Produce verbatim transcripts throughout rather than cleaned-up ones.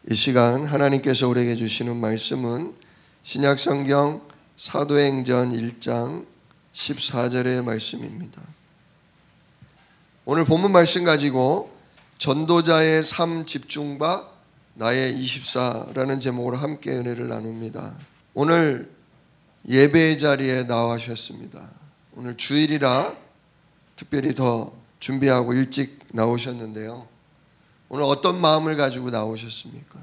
이 시간 하나님께서 우리에게 주시는 말씀은 신약성경 사도행전 일 장 십사 절의 말씀입니다. 오늘 본문 말씀 가지고 전도자의 삶 집중바 나의 이십사라는 제목으로 함께 은혜를 나눕니다. 오늘 예배의 자리에 나와주셨습니다. 오늘 주일이라 특별히 더 준비하고 일찍 나오셨는데요. 오늘 어떤 마음을 가지고 나오셨습니까?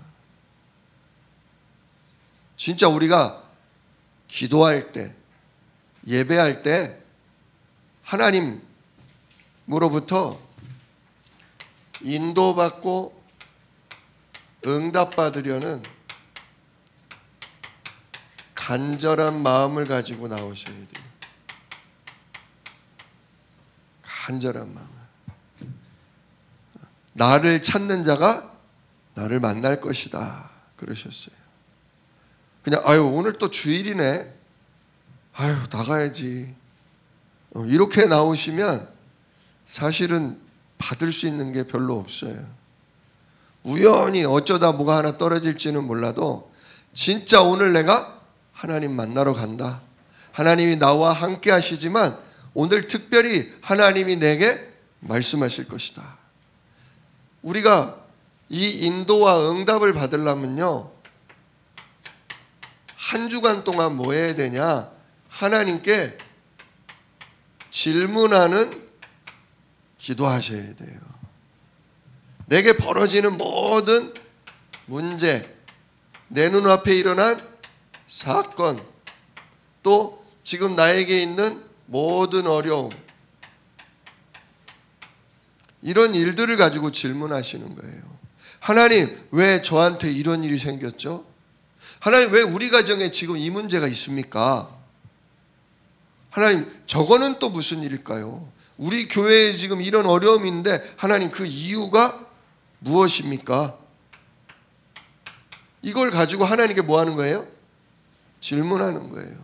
진짜 우리가 기도할 때, 예배할 때 하나님으로부터 인도받고 응답받으려는 간절한 마음을 가지고 나오셔야 돼요. 간절한 마음. 나를 찾는 자가 나를 만날 것이다 그러셨어요. 그냥 아유 오늘 또 주일이네, 아유 나가야지, 어, 이렇게 나오시면 사실은 받을 수 있는 게 별로 없어요. 우연히 어쩌다 뭐가 하나 떨어질지는 몰라도 진짜 오늘 내가 하나님 만나러 간다, 하나님이 나와 함께 하시지만 오늘 특별히 하나님이 내게 말씀하실 것이다. 우리가 이 인도와 응답을 받으려면요, 한 주간 동안 뭐 해야 되냐? 하나님께 질문하는 기도하셔야 돼요. 내게 벌어지는 모든 문제, 내 눈앞에 일어난 사건, 또 지금 나에게 있는 모든 어려움, 이런 일들을 가지고 질문하시는 거예요. 하나님, 왜 저한테 이런 일이 생겼죠? 하나님, 왜 우리 가정에 지금 이 문제가 있습니까? 하나님, 저거는 또 무슨 일일까요? 우리 교회에 지금 이런 어려움인데 하나님, 그 이유가 무엇입니까? 이걸 가지고 하나님께 뭐 하는 거예요? 질문하는 거예요.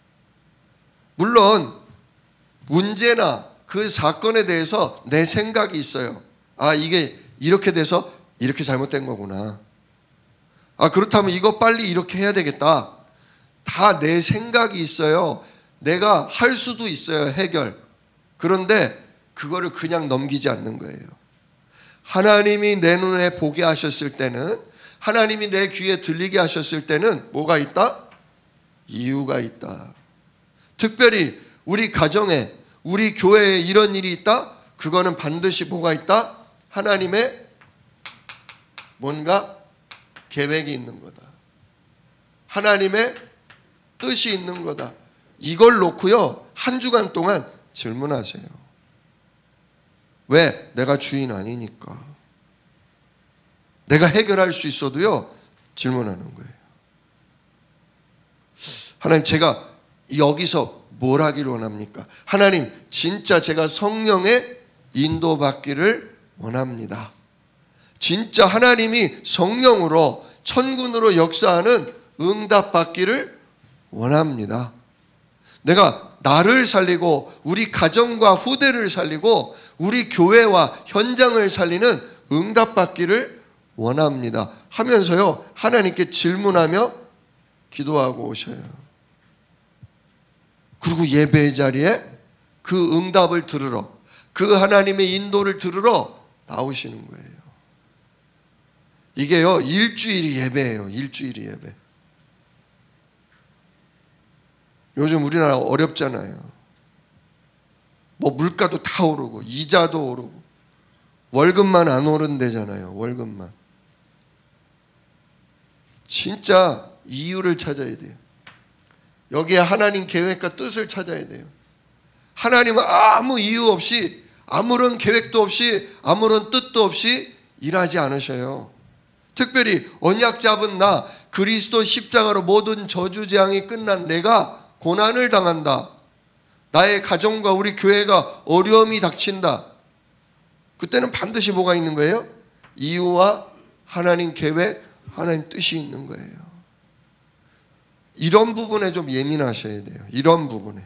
물론 문제나 그 사건에 대해서 내 생각이 있어요. 아, 이게 이렇게 돼서 이렇게 잘못된 거구나. 아, 그렇다면 이거 빨리 이렇게 해야 되겠다. 다 내 생각이 있어요. 내가 할 수도 있어요, 해결. 그런데 그거를 그냥 넘기지 않는 거예요. 하나님이 내 눈에 보게 하셨을 때는, 하나님이 내 귀에 들리게 하셨을 때는 뭐가 있다? 이유가 있다. 특별히 우리 가정에, 우리 교회에 이런 일이 있다? 그거는 반드시 뭐가 있다? 하나님의 뭔가 계획이 있는 거다. 하나님의 뜻이 있는 거다. 이걸 놓고요, 한 주간 동안 질문하세요. 왜? 내가 주인 아니니까. 내가 해결할 수 있어도요, 질문하는 거예요. 하나님, 제가 여기서 뭘 하기를 원합니까? 하나님, 진짜 제가 성령의 인도받기를 원합니다. 진짜 하나님이 성령으로 천군으로 역사하는 응답받기를 원합니다. 내가 나를 살리고 우리 가정과 후대를 살리고 우리 교회와 현장을 살리는 응답받기를 원합니다 하면서요, 하나님께 질문하며 기도하고 오셔요. 그리고 예배의 자리에 그 응답을 들으러, 그 하나님의 인도를 들으러 나오시는 거예요. 이게요, 일주일이 예배예요. 일주일이 예배. 요즘 우리나라 어렵잖아요. 뭐 물가도 다 오르고 이자도 오르고 월급만 안 오른대잖아요. 월급만. 진짜 이유를 찾아야 돼요. 여기에 하나님 계획과 뜻을 찾아야 돼요. 하나님은 아무 이유 없이, 아무런 계획도 없이, 아무런 뜻도 없이 일하지 않으셔요. 특별히 언약 잡은 나, 그리스도 십자가로 모든 저주재앙이 끝난 내가 고난을 당한다, 나의 가정과 우리 교회가 어려움이 닥친다, 그때는 반드시 뭐가 있는 거예요? 이유와 하나님 계획, 하나님 뜻이 있는 거예요. 이런 부분에 좀 예민하셔야 돼요. 이런 부분에.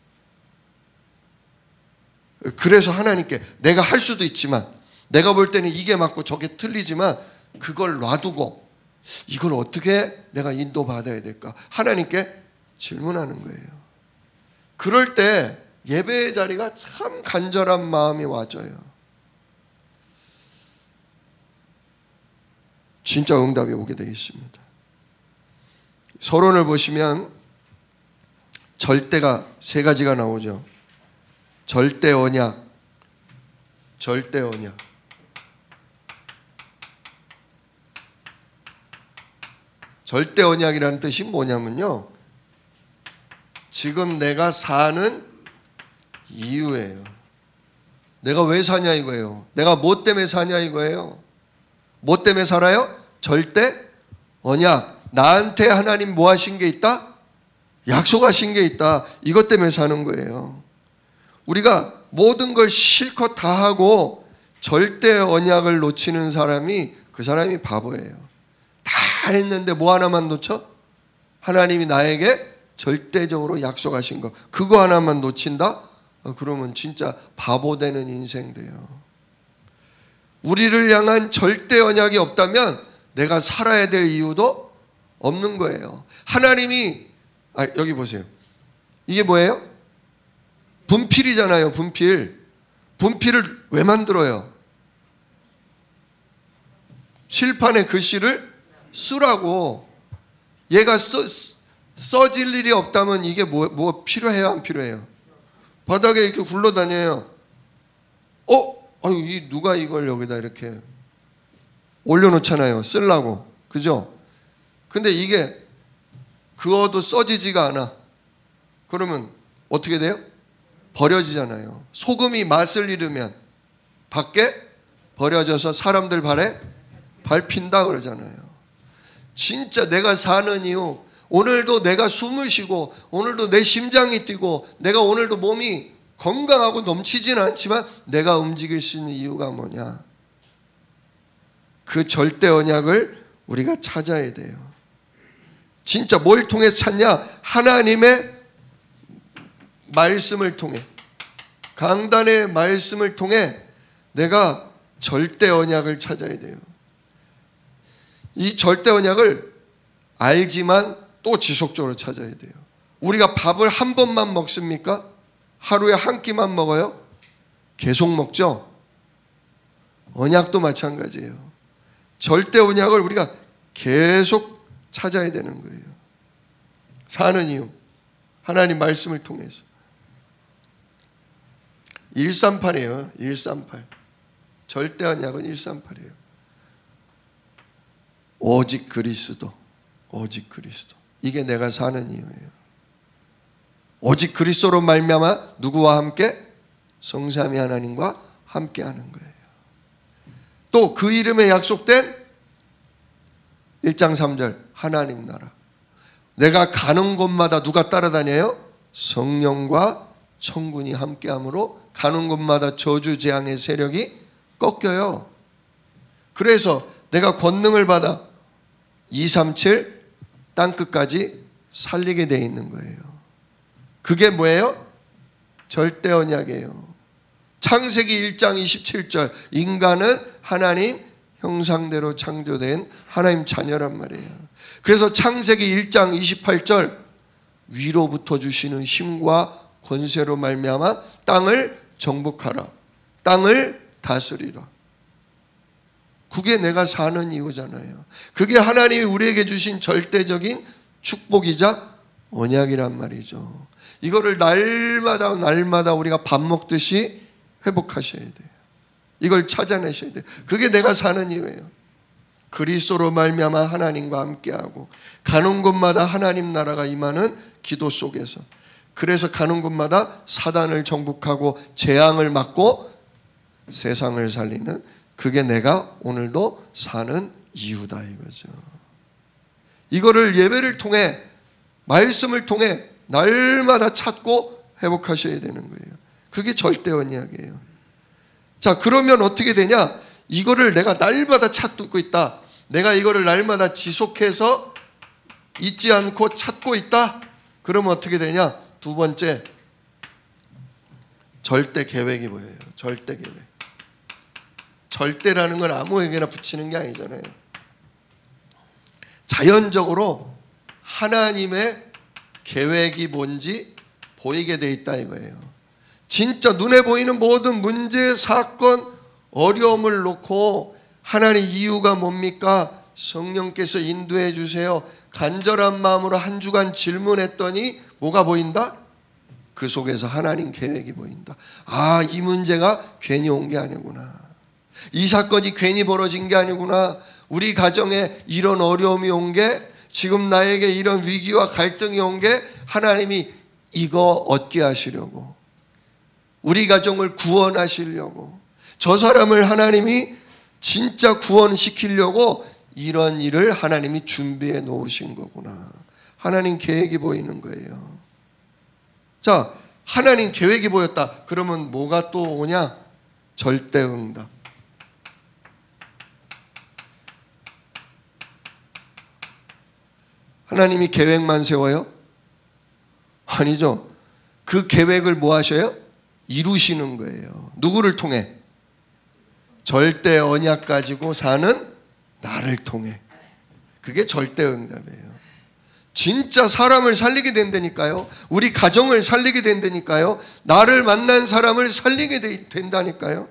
그래서 하나님께 내가 할 수도 있지만, 내가 볼 때는 이게 맞고 저게 틀리지만 그걸 놔두고 이걸 어떻게 내가 인도받아야 될까? 하나님께 질문하는 거예요. 그럴 때 예배의 자리가 참 간절한 마음이 와져요. 진짜 응답이 오게 되어 있습니다. 서론을 보시면 절대가 세 가지가 나오죠. 절대 언약, 절대 언약. 절대 언약이라는 뜻이 뭐냐면요, 지금 내가 사는 이유예요. 내가 왜 사냐 이거예요. 내가 뭐 때문에 사냐 이거예요. 뭐 때문에 살아요? 절대 언약. 나한테 하나님 뭐 하신 게 있다? 약속하신 게 있다. 이것 때문에 사는 거예요. 우리가 모든 걸 실컷 다 하고 절대 언약을 놓치는 사람이 그 사람이 바보예요. 다 했는데 뭐 하나만 놓쳐? 하나님이 나에게 절대적으로 약속하신 거, 그거 하나만 놓친다? 그러면 진짜 바보 되는 인생 돼요. 우리를 향한 절대 언약이 없다면 내가 살아야 될 이유도 없는 거예요. 하나님이, 아, 여기 보세요. 이게 뭐예요? 분필이잖아요. 분필. 분필을 왜 만들어요? 칠판에 글씨를 쓰라고. 얘가 써, 써질 일이 없다면 이게 뭐, 뭐 필요해요? 안 필요해요? 바닥에 이렇게 굴러다녀요. 어? 아유, 이 누가 이걸 여기다 이렇게 올려놓잖아요. 쓰려고. 그죠? 근데 이게 그어도 써지지가 않아. 그러면 어떻게 돼요? 버려지잖아요. 소금이 맛을 잃으면 밖에 버려져서 사람들 발에 밟힌다 그러잖아요. 진짜 내가 사는 이유, 오늘도 내가 숨을 쉬고 오늘도 내 심장이 뛰고 내가 오늘도 몸이 건강하고 넘치진 않지만 내가 움직일 수 있는 이유가 뭐냐? 그 절대 언약을 우리가 찾아야 돼요. 진짜 뭘 통해서 찾냐? 하나님의 말씀을 통해, 강단의 말씀을 통해 내가 절대 언약을 찾아야 돼요. 이 절대 언약을 알지만 또 지속적으로 찾아야 돼요. 우리가 밥을 한 번만 먹습니까? 하루에 한 끼만 먹어요? 계속 먹죠? 언약도 마찬가지예요. 절대 언약을 우리가 계속 찾아야 되는 거예요. 사는 이유, 하나님 말씀을 통해서. 일삼팔이에요. 일삼팔. 절대 언약은 일삼팔이에요. 오직 그리스도, 오직 그리스도. 이게 내가 사는 이유예요. 오직 그리스도로 말미암아 누구와 함께? 성삼위 하나님과 함께 하는 거예요. 또 그 이름에 약속된 일 장 삼 절 하나님 나라. 내가 가는 곳마다 누가 따라다녀요? 성령과 천군이 함께함으로 가는 곳마다 저주 재앙의 세력이 꺾여요. 그래서 내가 권능을 받아 이백삼십칠 땅끝까지 살리게 돼 있는 거예요. 그게 뭐예요? 절대 언약이에요. 창세기 일 장 이십칠 절 인간은 하나님 형상대로 창조된 하나님 자녀란 말이에요. 그래서 창세기 일 장 이십팔 절 위로부터 주시는 힘과 권세로 말미암아 땅을 정복하라. 땅을 다스리라. 그게 내가 사는 이유잖아요. 그게 하나님이 우리에게 주신 절대적인 축복이자 언약이란 말이죠. 이거를 날마다 날마다 우리가 밥 먹듯이 회복하셔야 돼요. 이걸 찾아내셔야 돼요. 그게 내가 사는 이유예요. 그리스도로 말미암아 하나님과 함께하고 가는 곳마다 하나님 나라가 임하는 기도 속에서, 그래서 가는 곳마다 사단을 정복하고 재앙을 막고 세상을 살리는, 그게 내가 오늘도 사는 이유다 이거죠. 이거를 예배를 통해, 말씀을 통해 날마다 찾고 회복하셔야 되는 거예요. 그게 절대 언약이에요. 자, 그러면 어떻게 되냐? 이거를 내가 날마다 찾고 있다. 내가 이거를 날마다 지속해서 잊지 않고 찾고 있다. 그러면 어떻게 되냐? 두 번째, 절대 계획이 보여요. 절대 계획. 절대라는 건 아무에게나 붙이는 게 아니잖아요. 자연적으로 하나님의 계획이 뭔지 보이게 돼 있다 이거예요. 진짜 눈에 보이는 모든 문제, 사건, 어려움을 놓고 하나님 이유가 뭡니까? 성령께서 인도해 주세요. 간절한 마음으로 한 주간 질문했더니 뭐가 보인다? 그 속에서 하나님 계획이 보인다. 아, 이 문제가 괜히 온 게 아니구나. 이 사건이 괜히 벌어진 게 아니구나. 우리 가정에 이런 어려움이 온 게, 지금 나에게 이런 위기와 갈등이 온 게 하나님이 이거 얻게 하시려고, 우리 가정을 구원하시려고, 저 사람을 하나님이 진짜 구원시키려고 이런 일을 하나님이 준비해 놓으신 거구나. 하나님 계획이 보이는 거예요. 자, 하나님 계획이 보였다. 그러면 뭐가 또 오냐? 절대응답. 하나님이 계획만 세워요? 아니죠. 그 계획을 뭐 하셔요? 이루시는 거예요. 누구를 통해? 절대 언약 가지고 사는 나를 통해. 그게 절대응답이에요. 진짜 사람을 살리게 된다니까요. 우리 가정을 살리게 된다니까요. 나를 만난 사람을 살리게 된다니까요.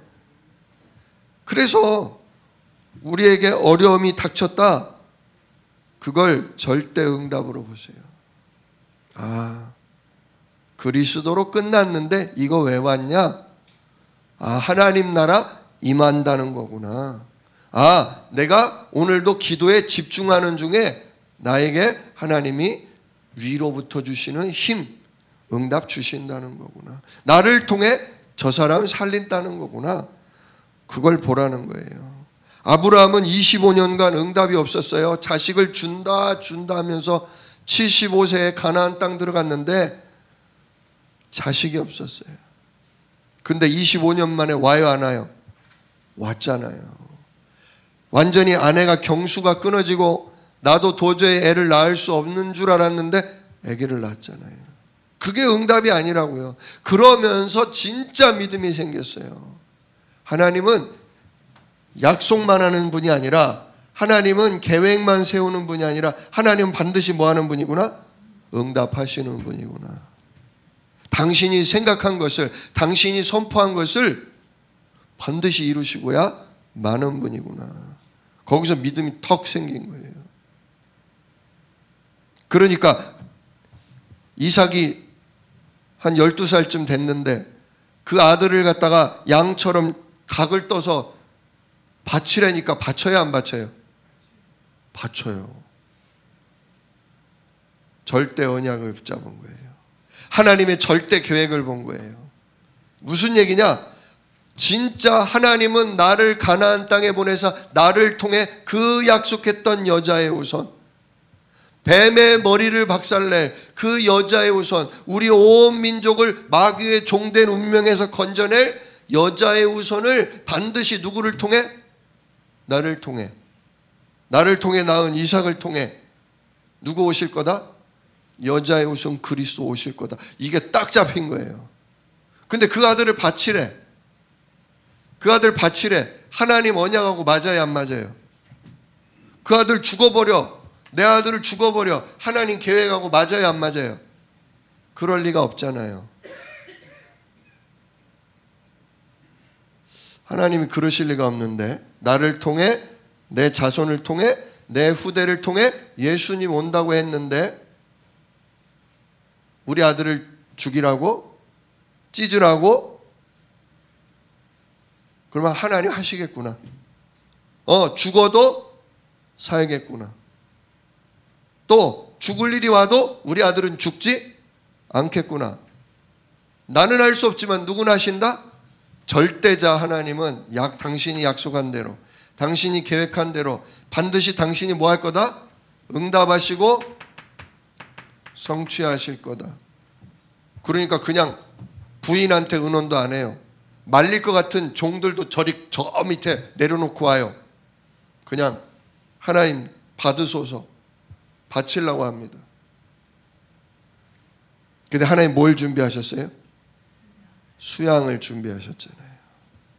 그래서 우리에게 어려움이 닥쳤다. 그걸 절대응답으로 보세요. 아, 그리스도로 끝났는데 이거 왜 왔냐? 아, 하나님 나라 임한다는 거구나. 아, 내가 오늘도 기도에 집중하는 중에 나에게 하나님이 위로부터 주시는 힘, 응답 주신다는 거구나. 나를 통해 저 사람을 살린다는 거구나. 그걸 보라는 거예요. 아브라함은 이십오 년간 응답이 없었어요. 자식을 준다 준다 하면서 칠십오 세에 가나안 땅 들어갔는데 자식이 없었어요. 근데 이십오 년 만에 와요 안 와요? 왔잖아요. 완전히 아내가 경수가 끊어지고 나도 도저히 애를 낳을 수 없는 줄 알았는데 아기를 낳았잖아요. 그게 응답이 아니라고요. 그러면서 진짜 믿음이 생겼어요. 하나님은 약속만 하는 분이 아니라, 하나님은 계획만 세우는 분이 아니라, 하나님은 반드시 뭐 하는 분이구나? 응답하시는 분이구나. 당신이 생각한 것을, 당신이 선포한 것을 반드시 이루시고야 마는 분이구나. 거기서 믿음이 턱 생긴 거예요. 그러니까 이삭이 한 열두 살쯤 됐는데 그 아들을 갖다가 양처럼 각을 떠서 바치라니까 바쳐요 안 바쳐요? 바쳐요. 절대 언약을 붙잡은 거예요. 하나님의 절대 계획을 본 거예요. 무슨 얘기냐? 진짜 하나님은 나를 가나안 땅에 보내서 나를 통해 그 약속했던 여자의 우선, 뱀의 머리를 박살낼 그 여자의 우선, 우리 온 민족을 마귀의 종된 운명에서 건져낼 여자의 우선을 반드시 누구를 통해? 나를 통해. 나를 통해 낳은 이삭을 통해 누구 오실 거다? 여자의 우선 그리스도 오실 거다. 이게 딱 잡힌 거예요. 근데 그 아들을 바치래. 그 아들 바치래. 하나님 언약하고 맞아요 안 맞아요? 그 아들 죽어버려. 내 아들을 죽어버려. 하나님 계획하고 맞아요 안 맞아요? 그럴 리가 없잖아요. 하나님이 그러실 리가 없는데, 나를 통해, 내 자손을 통해, 내 후대를 통해 예수님 온다고 했는데 우리 아들을 죽이라고? 찢으라고? 그러면 하나님 하시겠구나. 어, 죽어도 살겠구나. 또 죽을 일이 와도 우리 아들은 죽지 않겠구나. 나는 할 수 없지만 누구나 하신다? 절대자 하나님은 약 당신이 약속한 대로, 당신이 계획한 대로 반드시 당신이 뭐 할 거다? 응답하시고 성취하실 거다. 그러니까 그냥 부인한테 의논도 안 해요. 말릴 것 같은 종들도 저리 저 밑에 내려놓고 와요. 그냥 하나님 받으소서 바치려고 합니다. 근데 하나님 뭘 준비하셨어요? 수양을 준비하셨잖아요.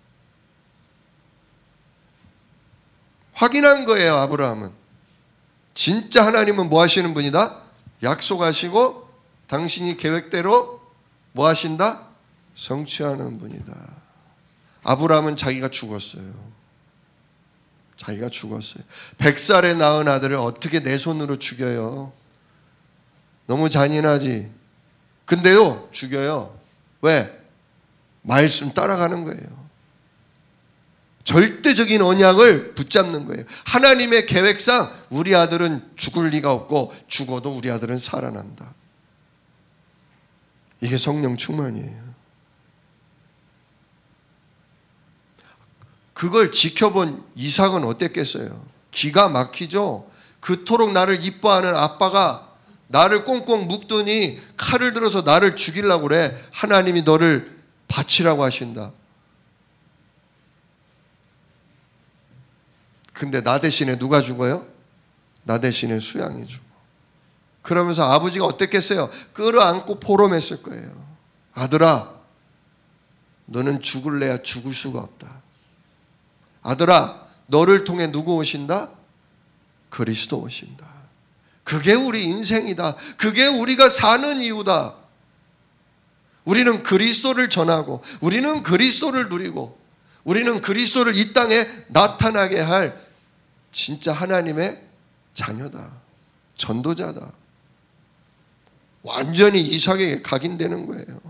확인한 거예요, 아브라함은. 진짜 하나님은 뭐 하시는 분이다? 약속하시고 당신이 계획대로 뭐 하신다? 성취하는 분이다. 아브라함은 자기가 죽었어요. 자기가 죽었어요. 백 살에 낳은 아들을 어떻게 내 손으로 죽여요? 너무 잔인하지. 근데요, 죽여요. 왜? 말씀 따라가는 거예요. 절대적인 언약을 붙잡는 거예요. 하나님의 계획상 우리 아들은 죽을 리가 없고 죽어도 우리 아들은 살아난다. 이게 성령 충만이에요. 그걸 지켜본 이삭은 어땠겠어요? 기가 막히죠. 그토록 나를 이뻐하는 아빠가 나를 꽁꽁 묶더니 칼을 들어서 나를 죽이려고 그래. 하나님이 너를 바치라고 하신다. 근데 나 대신에 누가 죽어요? 나 대신에 수양이 죽어. 그러면서 아버지가 어땠겠어요? 끌어안고 포럼했을 거예요. 아들아, 너는 죽을래야 죽을 수가 없다. 아들아, 너를 통해 누구 오신다? 그리스도 오신다. 그게 우리 인생이다. 그게 우리가 사는 이유다. 우리는 그리스도를 전하고 우리는 그리스도를 누리고 우리는 그리스도를 이 땅에 나타나게 할 진짜 하나님의 자녀다. 전도자다. 완전히 이삭에게 각인되는 거예요.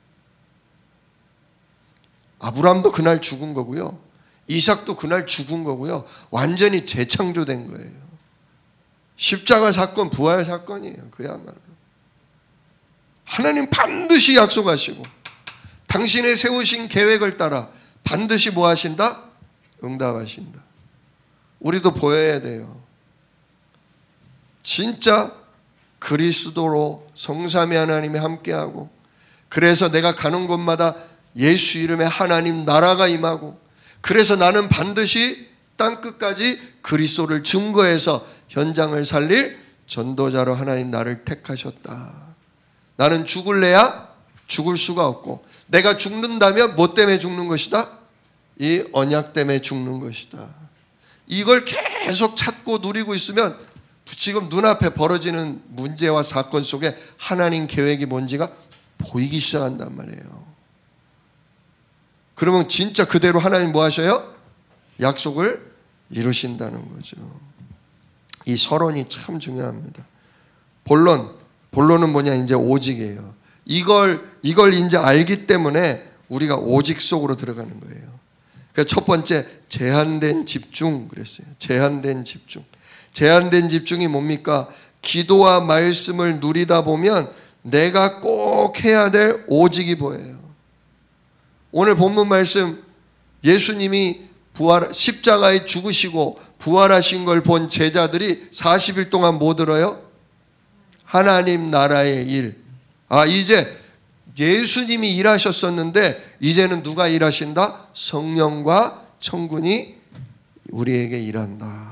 아브라함도 그날 죽은 거고요. 이삭도 그날 죽은 거고요. 완전히 재창조된 거예요. 십자가 사건, 부활 사건이에요. 그야말로. 하나님 반드시 약속하시고 당신의 세우신 계획을 따라 반드시 뭐 하신다? 응답하신다. 우리도 보여야 돼요. 진짜 그리스도로 성삼위 하나님이 함께하고 그래서 내가 가는 곳마다 예수 이름의 하나님 나라가 임하고 그래서 나는 반드시 땅끝까지 그리스도를 증거해서 현장을 살릴 전도자로 하나님 나를 택하셨다. 나는 죽을래야 죽을 수가 없고 내가 죽는다면 뭐 때문에 죽는 것이다? 이 언약 때문에 죽는 것이다. 이걸 계속 찾고 누리고 있으면 지금 눈앞에 벌어지는 문제와 사건 속에 하나님 계획이 뭔지가 보이기 시작한단 말이에요. 그러면 진짜 그대로 하나님 뭐 하셔요? 약속을 이루신다는 거죠. 이 서론이 참 중요합니다. 본론, 본론은 뭐냐? 이제 오직이에요. 이걸, 이걸 이제 알기 때문에 우리가 오직 속으로 들어가는 거예요. 그러니까 첫 번째, 제한된 집중 그랬어요. 제한된 집중. 제한된 집중이 뭡니까? 기도와 말씀을 누리다 보면 내가 꼭 해야 될 오직이 보여요. 오늘 본문 말씀 예수님이 부활, 십자가에 죽으시고 부활하신 걸 본 제자들이 사십 일 동안 뭐 들어요? 하나님 나라의 일. 아, 이제 예수님이 일하셨었는데 이제는 누가 일하신다? 성령과 천군이 우리에게 일한다.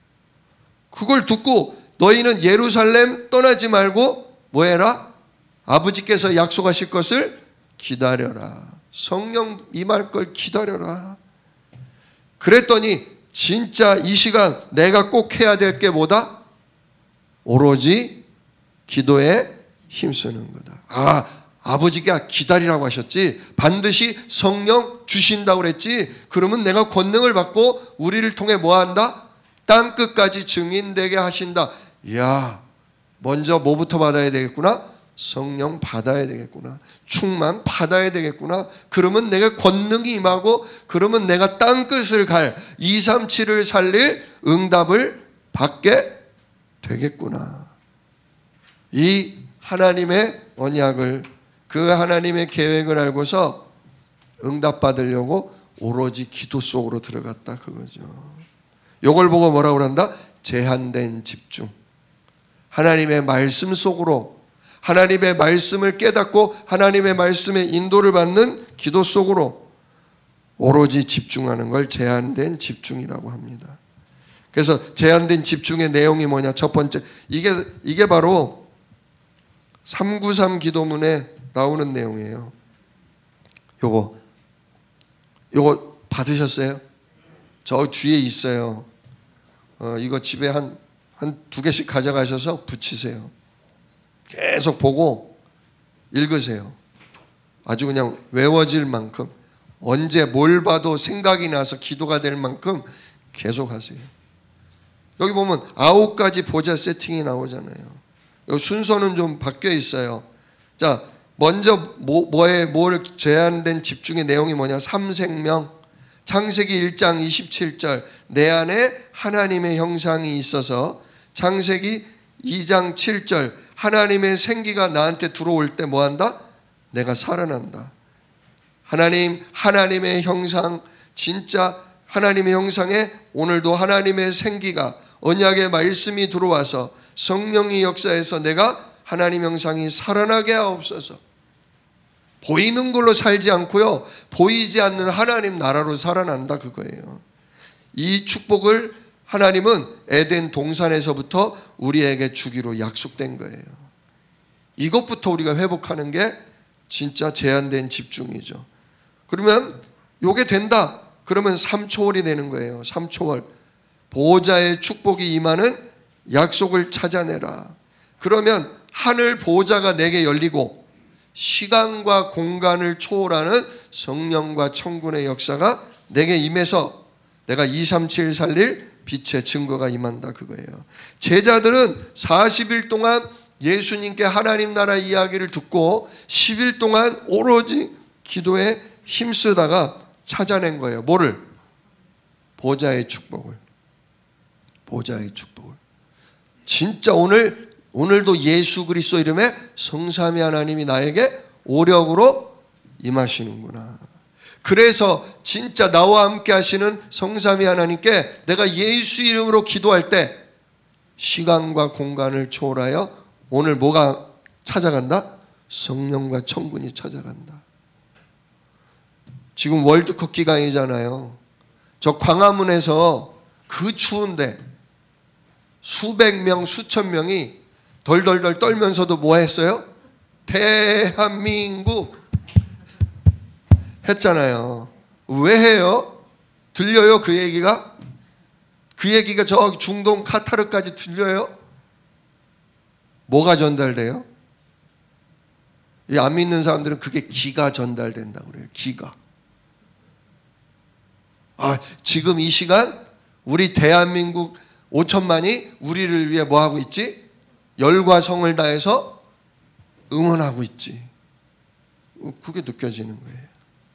그걸 듣고 너희는 예루살렘 떠나지 말고 뭐 해라? 아버지께서 약속하실 것을 기다려라. 성령 임할 걸 기다려라. 그랬더니 진짜 이 시간 내가 꼭 해야 될 게 뭐다? 오로지 기도에 힘쓰는 거다. 아, 아버지가 기다리라고 하셨지. 반드시 성령 주신다고 그랬지. 그러면 내가 권능을 받고 우리를 통해 뭐 한다? 땅끝까지 증인되게 하신다. 이야, 먼저 뭐부터 받아야 되겠구나? 성령 받아야 되겠구나. 충만 받아야 되겠구나. 그러면 내가 권능이 임하고 그러면 내가 땅끝을 갈 이삼칠을 살릴 응답을 받게 되겠구나. 이 하나님의 언약을 그 하나님의 계획을 알고서 응답받으려고 오로지 기도 속으로 들어갔다 그거죠. 이걸 보고 뭐라고 한다? 제한된 집중. 하나님의 말씀 속으로 하나님의 말씀을 깨닫고 하나님의 말씀의 인도를 받는 기도 속으로 오로지 집중하는 걸 제한된 집중이라고 합니다. 그래서 제한된 집중의 내용이 뭐냐? 첫 번째, 이게, 이게 바로 삼구삼 기도문에 나오는 내용이에요. 요거, 요거 받으셨어요? 저 뒤에 있어요. 어, 이거 집에 한, 한 두 개씩 가져가셔서 붙이세요. 계속 보고 읽으세요. 아주 그냥 외워질 만큼, 언제 뭘 봐도 생각이 나서 기도가 될 만큼 계속 하세요. 여기 보면 아홉 가지 보좌 세팅이 나오잖아요. 여기 순서는 좀 바뀌어 있어요. 자, 먼저 뭐, 뭐에 뭘 제한된 집중의 내용이 뭐냐? 삼생명. 창세기 일 장 이십칠 절, 내 안에 하나님의 형상이 있어서. 창세기 이 장 칠 절, 하나님의 생기가 나한테 들어올 때 뭐한다? 내가 살아난다. 하나님, 하나님의 형상, 진짜 하나님의 형상에 오늘도 하나님의 생기가, 언약의 말씀이 들어와서 성령이 역사해서 내가 하나님 형상이 살아나게 하옵소서. 보이는 걸로 살지 않고요, 보이지 않는 하나님 나라로 살아난다, 그거예요. 이 축복을 하나님은 에덴 동산에서부터 우리에게 주기로 약속된 거예요. 이것부터 우리가 회복하는 게 진짜 제한된 집중이죠. 그러면 요게 된다, 그러면 삼초월이 되는 거예요. 삼초월. 보호자의 축복이 임하는 약속을 찾아내라. 그러면 하늘 보호자가 내게 열리고 시간과 공간을 초월하는 성령과 천군의 역사가 내게 임해서 내가 이삼칠 살릴 빛의 증거가 임한다, 그거예요. 제자들은 사십 일 동안 예수님께 하나님 나라 이야기를 듣고 십 일 동안 오로지 기도에 힘쓰다가 찾아낸 거예요. 뭐를? 보좌의 축복을. 보좌의 축복을. 진짜 오늘 오늘도 예수 그리스도 이름에 성삼위 하나님이 나에게 오력으로 임하시는구나. 그래서 진짜 나와 함께 하시는 성삼위 하나님께 내가 예수 이름으로 기도할 때 시간과 공간을 초월하여 오늘 뭐가 찾아간다? 성령과 천군이 찾아간다. 지금 월드컵 기간이잖아요. 저 광화문에서 그 추운데 수백 명, 수천 명이 덜덜덜 떨면서도 뭐 했어요? 대한민국 했잖아요. 왜 해요? 들려요? 그 얘기가? 그 얘기가 저 중동 카타르까지 들려요? 뭐가 전달돼요? 이 안 믿는 사람들은 그게 기가 전달된다고 그래요. 기가. 아, 지금 이 시간 우리 대한민국 오천만이 우리를 위해 뭐 하고 있지? 열과 성을 다해서 응원하고 있지. 그게 느껴지는 거예요.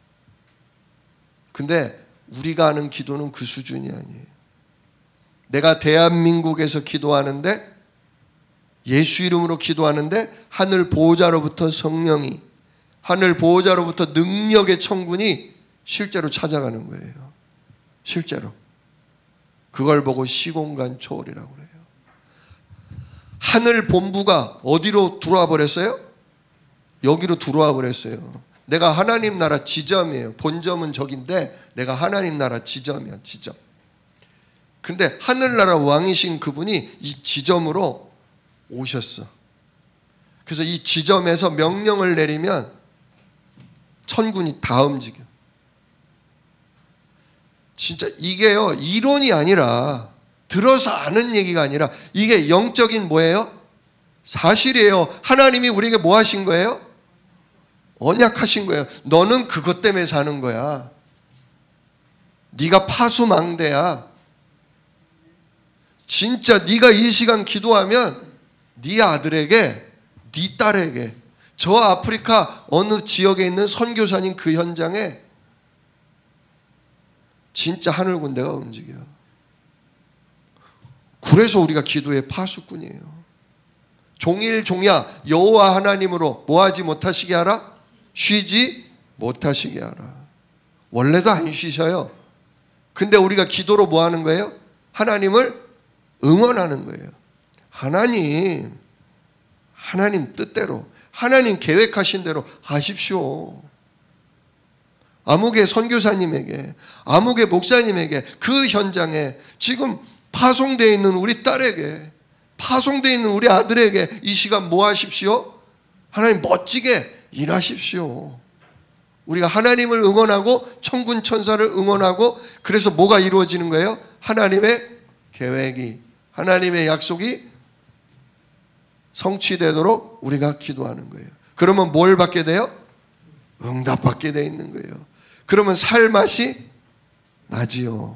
근데 우리가 하는 기도는 그 수준이 아니에요. 내가 대한민국에서 기도하는데, 예수 이름으로 기도하는데 하늘 보호자로부터 성령이, 하늘 보호자로부터 능력의 천군이 실제로 찾아가는 거예요. 실제로. 그걸 보고 시공간 초월이라고 그래요. 하늘 본부가 어디로 들어와 버렸어요? 여기로 들어와 버렸어요. 내가 하나님 나라 지점이에요. 본점은 저긴데 내가 하나님 나라 지점이야, 지점. 근데 하늘나라 왕이신 그분이 이 지점으로 오셨어. 그래서 이 지점에서 명령을 내리면 천군이 다 움직여. 진짜 이게요, 이론이 아니라, 들어서 아는 얘기가 아니라, 이게 영적인 뭐예요? 사실이에요. 하나님이 우리에게 뭐 하신 거예요? 언약하신 거예요. 너는 그것 때문에 사는 거야. 네가 파수망대야. 진짜 네가 이 시간 기도하면 네 아들에게, 네 딸에게, 저 아프리카 어느 지역에 있는 선교사님 그 현장에 진짜 하늘 군대가 움직여. 그래서 우리가 기도의 파수꾼이에요. 종일 종야 여호와 하나님으로 뭐하지 못하시게 하라? 쉬지 못하시게 하라. 원래도 안 쉬셔요. 근데 우리가 기도로 뭐 하는 거예요? 하나님을 응원하는 거예요. 하나님, 하나님 뜻대로, 하나님 계획하신 대로 하십시오. 아무개 선교사님에게, 아무개 목사님에게, 그 현장에 지금 파송되어 있는 우리 딸에게, 파송되어 있는 우리 아들에게 이 시간 뭐 하십시오? 하나님 멋지게 일하십시오. 우리가 하나님을 응원하고 천군 천사를 응원하고, 그래서 뭐가 이루어지는 거예요? 하나님의 계획이 하나님의 약속이 성취되도록 우리가 기도하는 거예요. 그러면 뭘 받게 돼요? 응답받게 돼 있는 거예요. 그러면 살 맛이 나지요.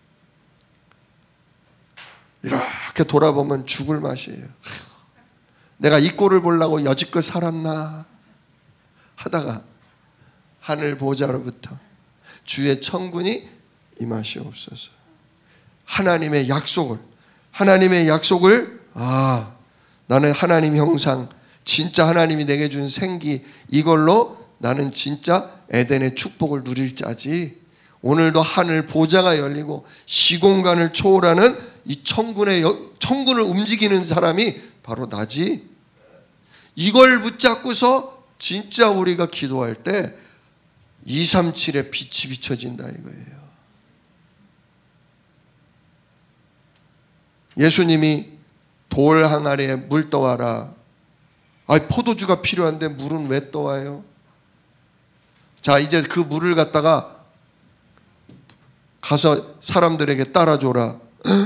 이렇게 돌아보면 죽을 맛이에요. 내가 이 꼴을 보려고 여지껏 살았나 하다가 하늘 보좌로부터 주의 천군이 임하시옵소서. 하나님의 약속을 하나님의 약속을 아 나는 하나님 형상 진짜 하나님이 내게 준 생기 이걸로 나는 진짜 에덴의 축복을 누릴 자지. 오늘도 하늘 보좌가 열리고 시공간을 초월하는 이 천군의 천군을 움직이는 사람이 바로 나지. 이걸 붙잡고서 진짜 우리가 기도할 때 이백삼십칠의 빛이 비춰진다 이거예요. 예수님이 돌 항아리에 물 떠와라. 아, 포도주가 필요한데 물은 왜 떠와요? 자, 이제 그 물을 갖다가 가서 사람들에게 따라줘라.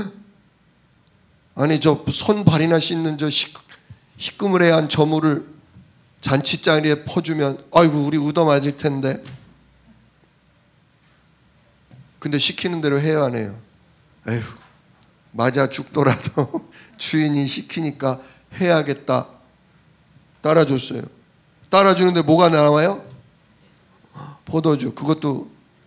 아니 저 손발이나 씻는 저 희끄무레한 저 물을 잔치자리에 퍼주면 아이고 우리 얻어맞을 텐데. 근데 시키는 대로 해야 하네요. 에휴 맞아 죽더라도 주인이 시키니까 해야겠다. 따라줬어요. 따라주는데 뭐가 나와요? 포도주. 그것도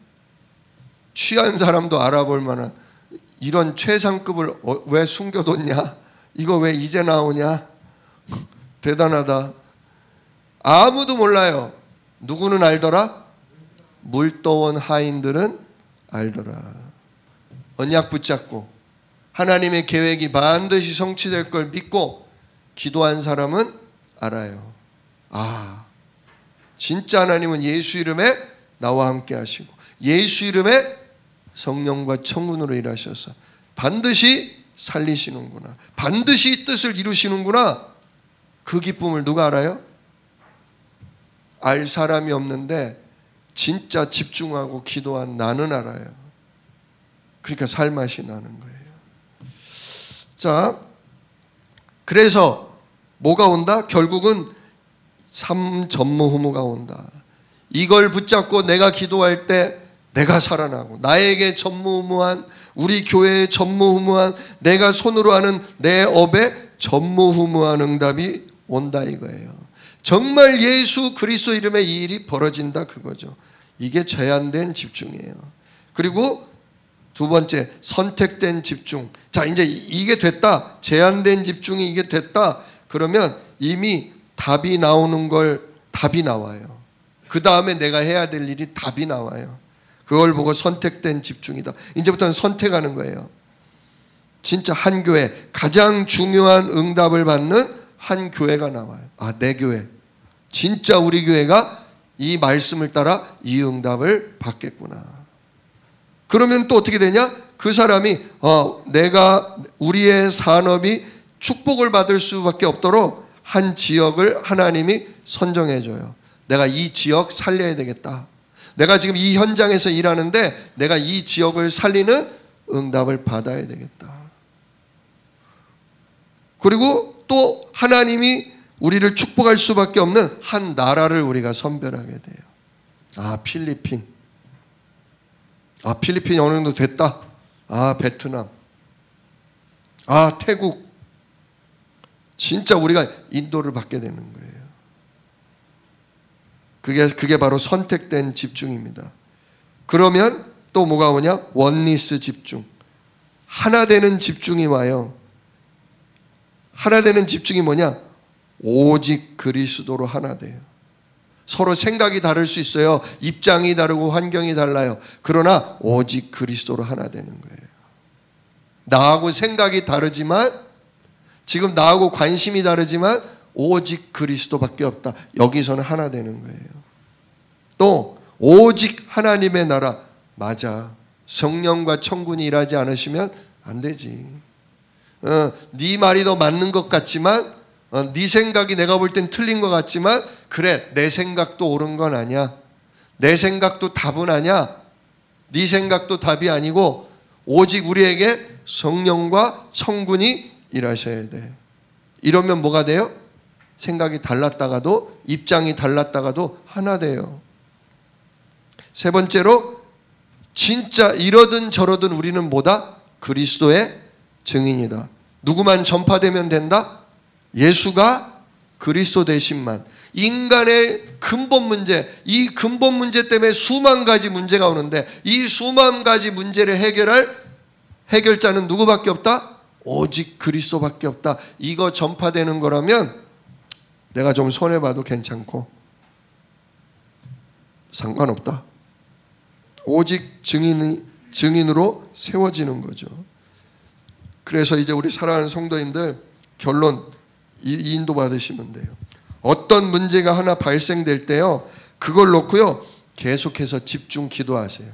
취한 사람도 알아볼 만한 이런 최상급을 왜 숨겨뒀냐? 이거 왜 이제 나오냐? 대단하다. 아무도 몰라요. 누구는 알더라? 물떠온 하인들은 알더라. 언약 붙잡고 하나님의 계획이 반드시 성취될 걸 믿고 기도한 사람은 알아요. 아, 진짜 하나님은 예수 이름에 나와 함께 하시고 예수 이름에 성령과 천군으로 일하셔서 반드시 살리시는구나. 반드시 이 뜻을 이루시는구나. 그 기쁨을 누가 알아요? 알 사람이 없는데 진짜 집중하고 기도한 나는 알아요. 그러니까 살맛이 나는 거예요. 자, 그래서 뭐가 온다? 결국은 삼전무후무가 온다. 이걸 붙잡고 내가 기도할 때 내가 살아나고 나에게 전무후무한 우리 교회의 전무후무한 내가 손으로 하는 내 업에 전무후무한 응답이 온다 이거예요. 정말 예수 그리스도 이름에 이 일이 벌어진다 그거죠. 이게 제한된 집중이에요. 그리고 두 번째 선택된 집중. 자 이제 이게 됐다. 제한된 집중이 이게 됐다. 그러면 이미 답이 나오는 걸 답이 나와요. 그 다음에 내가 해야 될 일이 답이 나와요. 그걸 보고 선택된 집중이다. 이제부터는 선택하는 거예요. 진짜 한 교회 가장 중요한 응답을 받는 한 교회가 나와요. 아, 내 교회. 진짜 우리 교회가 이 말씀을 따라 이 응답을 받겠구나. 그러면 또 어떻게 되냐? 그 사람이 어, 내가 우리의 산업이 축복을 받을 수밖에 없도록 한 지역을 하나님이 선정해 줘요. 내가 이 지역 살려야 되겠다. 내가 지금 이 현장에서 일하는데 내가 이 지역을 살리는 응답을 받아야 되겠다. 그리고 또 하나님이 우리를 축복할 수밖에 없는 한 나라를 우리가 선별하게 돼요. 아, 필리핀. 아, 필리핀이 어느 정도 됐다. 아, 베트남. 아, 태국. 진짜 우리가 인도를 받게 되는 거예요. 그게, 그게 바로 선택된 집중입니다. 그러면 또 뭐가 오냐? 원리스 집중. 하나 되는 집중이 와요. 하나 되는 집중이 뭐냐? 오직 그리스도로 하나 돼요. 서로 생각이 다를 수 있어요. 입장이 다르고 환경이 달라요. 그러나 오직 그리스도로 하나 되는 거예요. 나하고 생각이 다르지만 지금 나하고 관심이 다르지만 오직 그리스도밖에 없다. 여기서는 하나 되는 거예요. 또 오직 하나님의 나라. 맞아. 성령과 천군이 일하지 않으시면 안 되지. 어, 네 말이 더 맞는 것 같지만 어, 네 생각이 내가 볼 땐 틀린 것 같지만 그래 내 생각도 옳은 건 아니야. 내 생각도 답은 아니야. 네 생각도 답이 아니고 오직 우리에게 성령과 성군이 일하셔야 돼. 이러면 뭐가 돼요? 생각이 달랐다가도 입장이 달랐다가도 하나 돼요. 세 번째로 진짜 이러든 저러든 우리는 뭐다? 그리스도의 증인이다. 누구만 전파되면 된다? 예수가 그리스도 되신만. 인간의 근본 문제, 이 근본 문제 때문에 수만 가지 문제가 오는데 이 수만 가지 문제를 해결할 해결자는 누구밖에 없다? 오직 그리스도밖에 없다. 이거 전파되는 거라면 내가 좀 손해봐도 괜찮고 상관없다. 오직 증인, 증인으로 세워지는 거죠. 그래서 이제 우리 사랑하는 성도님들 결론 인도 받으시면 돼요. 어떤 문제가 하나 발생될 때요, 그걸 놓고요 계속해서 집중 기도하세요.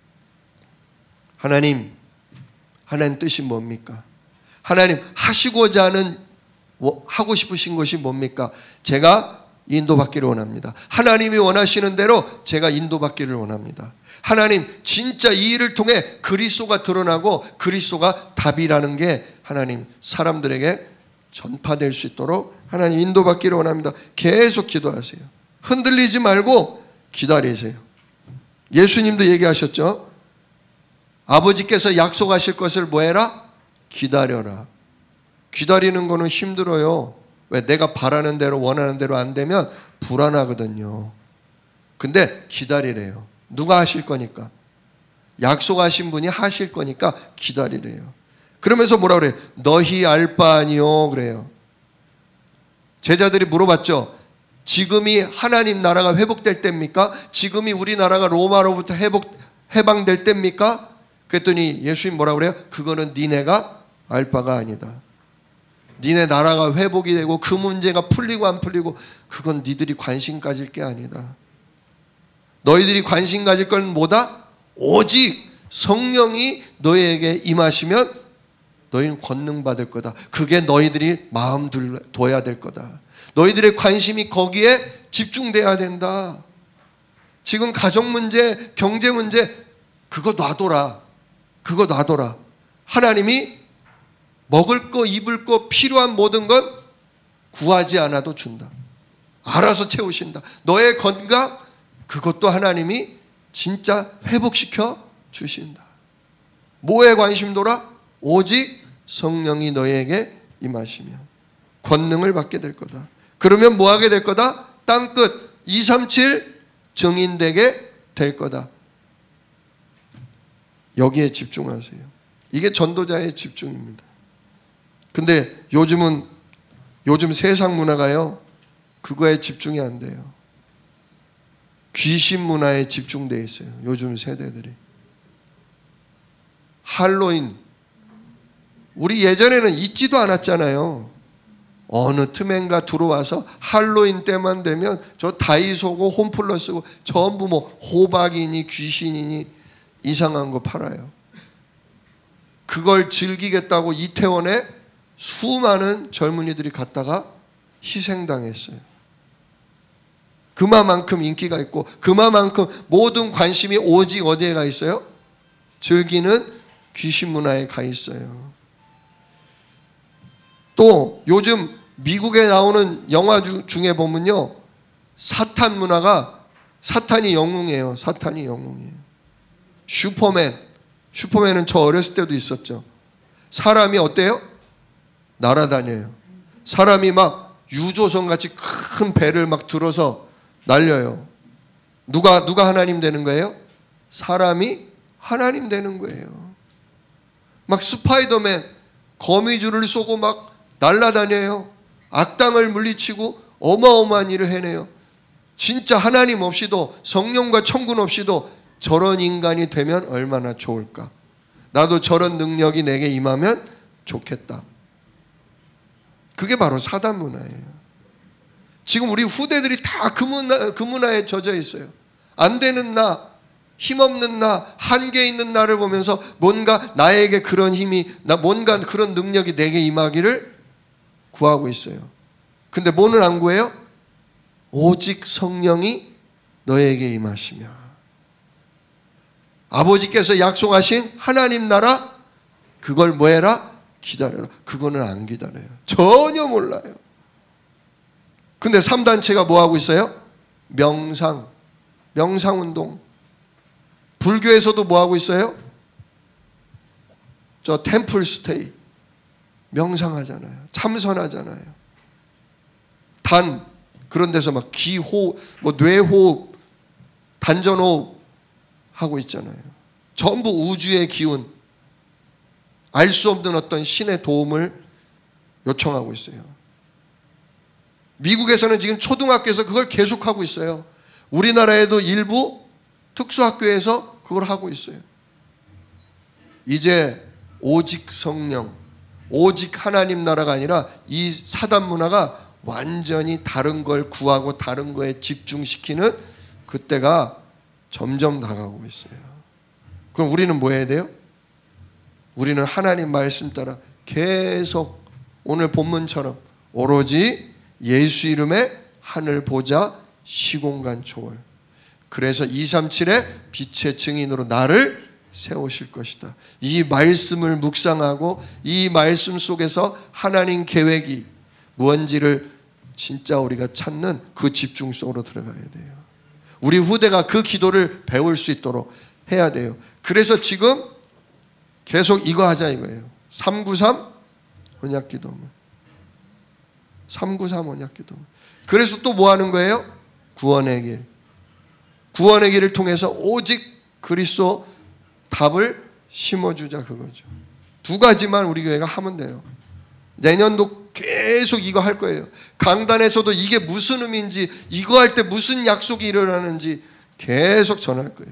하나님, 하나님 뜻이 뭡니까? 하나님 하시고자 하는, 하고 싶으신 것이 뭡니까? 제가 인도받기를 원합니다. 하나님이 원하시는 대로 제가 인도받기를 원합니다. 하나님, 진짜 이 일을 통해 그리스도가 드러나고 그리스도가 답이라는 게 하나님 사람들에게 전파될 수 있도록 하나님 인도받기를 원합니다. 계속 기도하세요. 흔들리지 말고 기다리세요. 예수님도 얘기하셨죠. 아버지께서 약속하실 것을 뭐 해라? 기다려라. 기다리는 거는 힘들어요. 왜? 내가 바라는 대로 원하는 대로 안 되면 불안하거든요. 근데 기다리래요. 누가 하실 거니까. 약속하신 분이 하실 거니까 기다리래요. 그러면서 뭐라 그래요? 너희 알 바 아니요 그래요. 제자들이 물어봤죠. 지금이 하나님 나라가 회복될 때입니까? 지금이 우리나라가 로마로부터 회복, 해방될 때입니까? 그랬더니 예수님 뭐라 그래요? 그거는 니네가 알 바가 아니다. 니네 나라가 회복이 되고 그 문제가 풀리고 안 풀리고 그건 니들이 관심 가질 게 아니다. 너희들이 관심 가질 건 뭐다? 오직 성령이 너희에게 임하시면 너희는 권능 받을 거다. 그게 너희들이 마음 둬야 될 거다. 너희들의 관심이 거기에 집중돼야 된다. 지금 가정 문제, 경제 문제 그거 놔둬라. 그거 놔둬라. 하나님이 먹을 거, 입을 거, 필요한 모든 건 구하지 않아도 준다. 알아서 채우신다. 너의 건강, 그것도 하나님이 진짜 회복시켜 주신다. 뭐에 관심 돌아? 오직 성령이 너에게 임하시면 권능을 받게 될 거다. 그러면 뭐 하게 될 거다? 땅끝 이백삼십칠 증인되게 될 거다. 여기에 집중하세요. 이게 전도자의 집중입니다. 근데 요즘은 요즘 세상 문화가요 그거에 집중이 안 돼요. 귀신 문화에 집중되어 있어요. 요즘 세대들이. 할로윈 우리 예전에는 있지도 않았잖아요. 어느 틈엔가 들어와서 할로윈 때만 되면 저 다이소고 홈플러스고 전부 뭐 호박이니 귀신이니 이상한 거 팔아요. 그걸 즐기겠다고 이태원에 수많은 젊은이들이 갔다가 희생당했어요. 그만큼 인기가 있고 그만큼 모든 관심이 오직 어디에 가 있어요? 즐기는 귀신 문화에 가 있어요. 또 요즘 미국에 나오는 영화 중에 보면요 사탄 문화가 사탄이 영웅이에요. 사탄이 영웅이에요. 슈퍼맨 슈퍼맨은 저 어렸을 때도 있었죠. 사람이 어때요? 날아다녀요. 사람이 막 유조선같이 큰 배를 막 들어서 날려요. 누가 누가 하나님 되는 거예요? 사람이 하나님 되는 거예요. 막 스파이더맨 거미줄을 쏘고 막 날아다녀요. 악당을 물리치고 어마어마한 일을 해내요. 진짜 하나님 없이도 성령과 천군 없이도 저런 인간이 되면 얼마나 좋을까. 나도 저런 능력이 내게 임하면 좋겠다. 그게 바로 사단 문화예요. 지금 우리 후대들이 다 그 문화, 그 문화에 젖어 있어요. 안 되는 나, 힘없는 나, 한계 있는 나를 보면서 뭔가 나에게 그런 힘이, 나 뭔가 그런 능력이 내게 임하기를 구하고 있어요. 근데 뭐는 안 구해요? 오직 성령이 너에게 임하시며 아버지께서 약속하신 하나님 나라 그걸 뭐 해라? 기다려라. 그거는 안 기다려요. 전혀 몰라요. 근데 삼 단체가 뭐 하고 있어요? 명상, 명상운동. 불교에서도 뭐 하고 있어요? 저 템플 스테이, 명상하잖아요. 참선하잖아요. 단 그런 데서 막 기호흡, 뭐 뇌호흡, 단전호흡 하고 있잖아요. 전부 우주의 기운, 알 수 없는 어떤 신의 도움을 요청하고 있어요. 미국에서는 지금 초등학교에서 그걸 계속하고 있어요. 우리나라에도 일부 특수학교에서 그걸 하고 있어요. 이제 오직 성령, 오직 하나님 나라가 아니라 이 사단 문화가 완전히 다른 걸 구하고 다른 거에 집중시키는 그때가 점점 다가오고 있어요. 그럼 우리는 뭐 해야 돼요? 우리는 하나님 말씀 따라 계속 오늘 본문처럼 오로지 예수 이름의 하늘 보자 시공간 초월. 그래서 이백삼십칠의 빛의 증인으로 나를 세우실 것이다. 이 말씀을 묵상하고 이 말씀 속에서 하나님 계획이 무언지를 진짜 우리가 찾는 그 집중 속으로 들어가야 돼요. 우리 후대가 그 기도를 배울 수 있도록 해야 돼요. 그래서 지금 계속 이거 하자 이거예요. 삼구삼 언약기도문. 삼구삼 언약기도문. 그래서 또 뭐 하는 거예요? 구원의 길. 구원의 길을 통해서 오직 그리스도 답을 심어주자 그거죠. 두 가지만 우리 교회가 하면 돼요. 내년도 계속 이거 할 거예요. 강단에서도 이게 무슨 의미인지, 이거 할 때 무슨 약속이 일어나는지 계속 전할 거예요.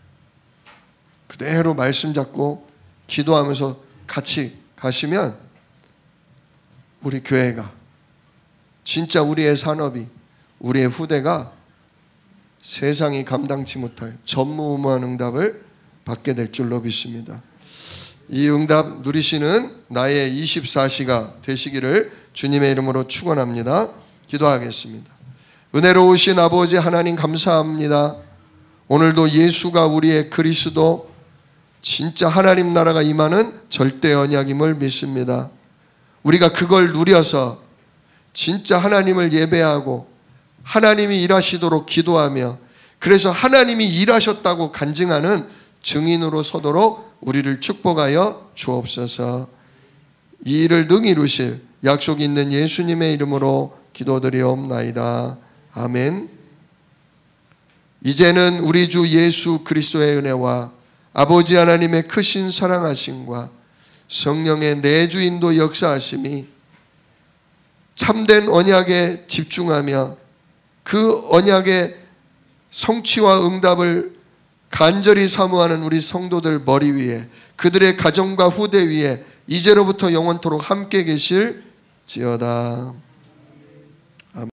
그대로 말씀 잡고 기도하면서 같이 가시면 우리 교회가 진짜 우리의 산업이, 우리의 후대가 세상이 감당치 못할 전무후무한 응답을 받게 될 줄로 믿습니다. 이 응답 누리시는 나의 이십사 시가 되시기를 주님의 이름으로 축원합니다. 기도하겠습니다. 은혜로우신 아버지 하나님 감사합니다. 오늘도 예수가 우리의 그리스도, 진짜 하나님 나라가 임하는 절대 언약임을 믿습니다. 우리가 그걸 누려서 진짜 하나님을 예배하고 하나님이 일하시도록 기도하며, 그래서 하나님이 일하셨다고 간증하는 증인으로 서도록 우리를 축복하여 주옵소서. 이 일을 능히 이루실 약속이 있는 예수님의 이름으로 기도드리옵나이다. 아멘. 이제는 우리 주 예수 그리스도의 은혜와 아버지 하나님의 크신 사랑하심과 성령의 내주인도 역사하심이 참된 언약에 집중하며 그 언약의 성취와 응답을 간절히 사모하는 우리 성도들 머리 위에, 그들의 가정과 후대 위에 이제로부터 영원토록 함께 계실지어다.